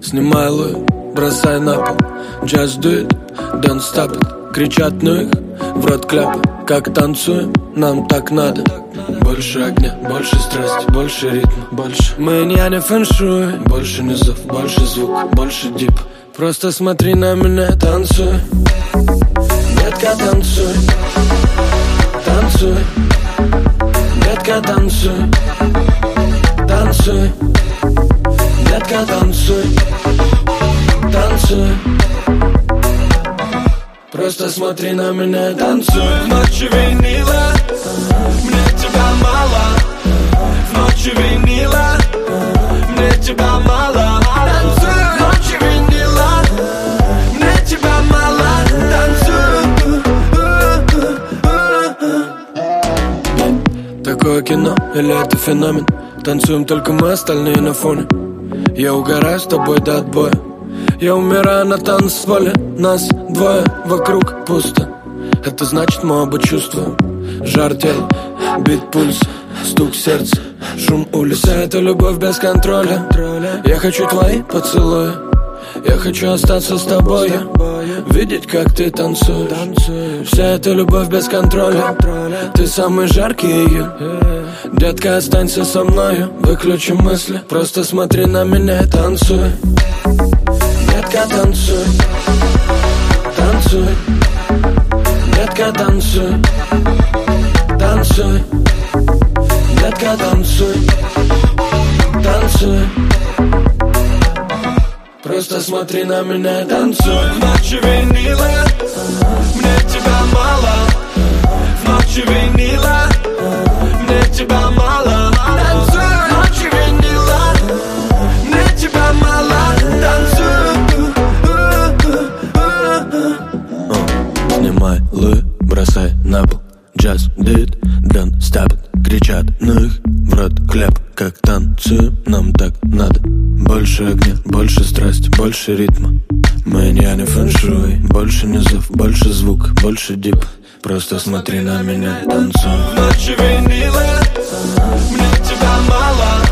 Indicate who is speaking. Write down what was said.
Speaker 1: Снимай луи, бросай на пол. Just do it, don't stop it. Кричат, ну их в рот кляпы. Как танцуем, нам так надо. Больше огня, больше страсти, больше ритма, больше. Мы не фэншуй. Больше низов, больше звук, больше дип. Просто смотри на меня, танцуй. Детка, танцуй. Танцуй. Детка, танцуй. Танцуй. Детка, танцуй. Танцуй. Просто смотри на меня, танцуй.
Speaker 2: В ночи винила, мне тебя мало. В ночи винила, мне тебя мало. Танцуй, в ночи винила, мне тебя мало. Танцуй.
Speaker 1: Такое кино или это феномен? Танцуем только мы, остальные на фоне. Я угораю с тобой до отбоя. Я умираю на танцполе. Нас двое, вокруг пусто. Это значит, мы оба чувствуем жар тела, бит пульса, стук сердца, шум улицы. Это любовь без контроля. Я хочу твои поцелуи. Я хочу остаться с тобой. Видеть, как ты танцуешь. Вся эта любовь без контроля. Ты самый жаркий июнь. Детка, останься со мною. Выключи мысли, просто смотри на меня, танцуй. Детка, танцуй. Танцуй. Детка, танцуй. Танцуй. Детка, танцуй. Танцуй. Просто смотри на меня, танцуй.
Speaker 2: В ночи винила, мне тебя мало. В ночи винила, мне тебя мало. Танцуй, в ночи винила, мне тебя мало. Танцуй.
Speaker 1: Снимай луи, бросай на пол. Just do it, don't stop it. Кричат, ну их в рот кляп. Как танцуем, нам так надо. Больше огня, больше страсти, больше ритма. Мы не фэншуй. Больше низов, больше звук, больше дип. Просто смотри на меня, танцуй.
Speaker 2: В ночи винила, мне тебя мало.